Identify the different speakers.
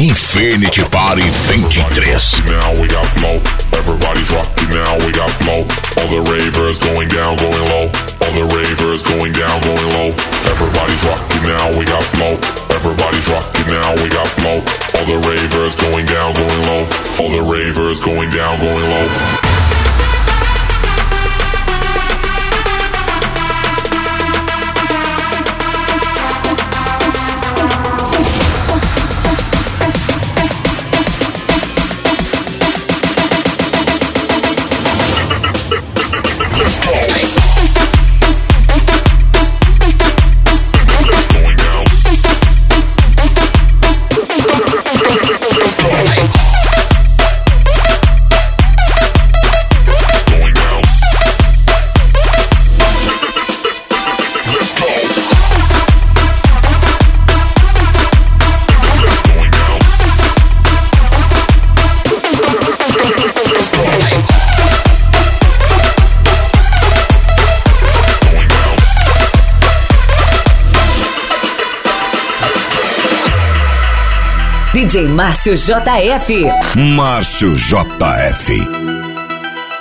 Speaker 1: Infinity Party 23.
Speaker 2: Now we got flow. Everybody's rocking now. We got flow. All the ravers going down, going low. All the ravers going down, going low. Everybody's rocking now. We got flow. Everybody's rocking now. We got flow. All the ravers going down, going low. All the ravers going down, going low.
Speaker 3: DJ Márcio JF.
Speaker 1: Márcio JF.